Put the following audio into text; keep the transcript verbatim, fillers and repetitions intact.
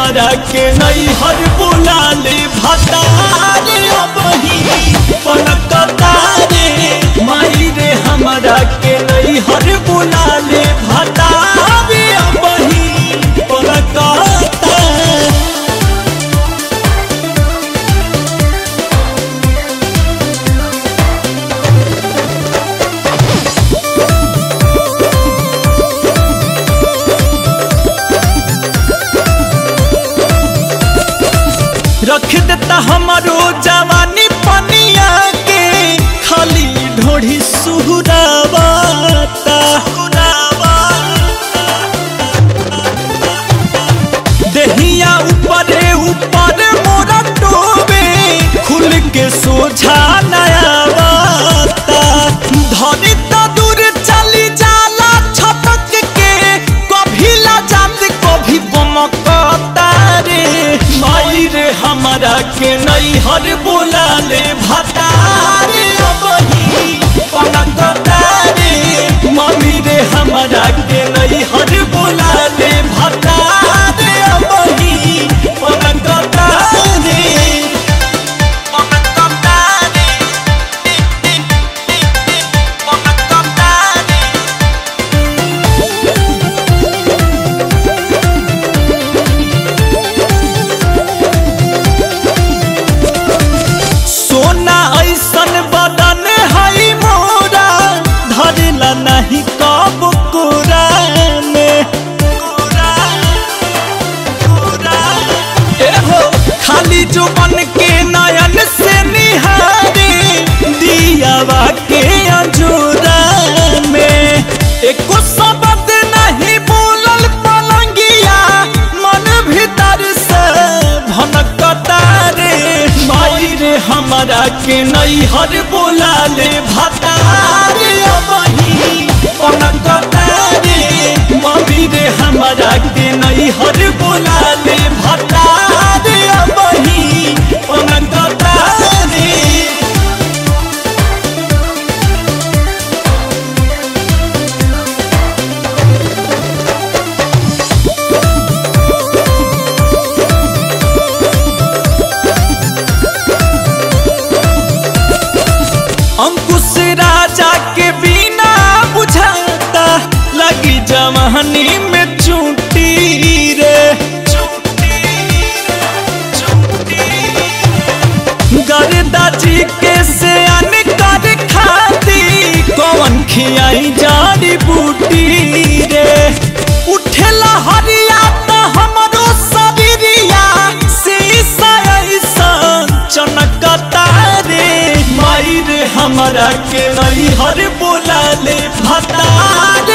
हमरा के नैहर बुला ले भतारे अबही पलकता रे माई रे हमरा के नैहर बुला ले भतारे अबही पलकता। रख देता हमारो जवानी पनिया के खाली ढोढ़ी सुहरावाता देहिया ऊपरे ऊपर मोरा टोबे खुल के सोझा नया बाता धनी तो दूर चली जाला छटक के कभी लाजात कभी बमकता रे माई रे हमरा के नैहर बुला ले भतारे अबही पलकता रे मम्मी रे हमरा के नैहर बुला ले भतारे अबही पलकता रे पलकता रे पलकता रे। सोना ऐसन बदन है मोरा धरला नहीं कब कोरा में एहो खाली जुबान के नयन से निहारे दियावा के अंजूरा में एको शब्द नहीं बोलल पलंगिया मन भीतर से भनकता रे माई रे हमरा के नैहर बुला ले भतारे अबही पलकता रे मम्मी रे हमरा के नैहर बुला ले भतारे अबही पलकता रे। अंकुश राजा के बिना बुझाता लगी जवानी में चूटी रे गर्दा जी के से अनकर खाती कौन खियाई जाड़ी बूटी रे उठेला हरिया तो हमरो शरीरिया शीशा ऐसन चनकता रे माई रे हमरा के नैहर बुला ले भतारे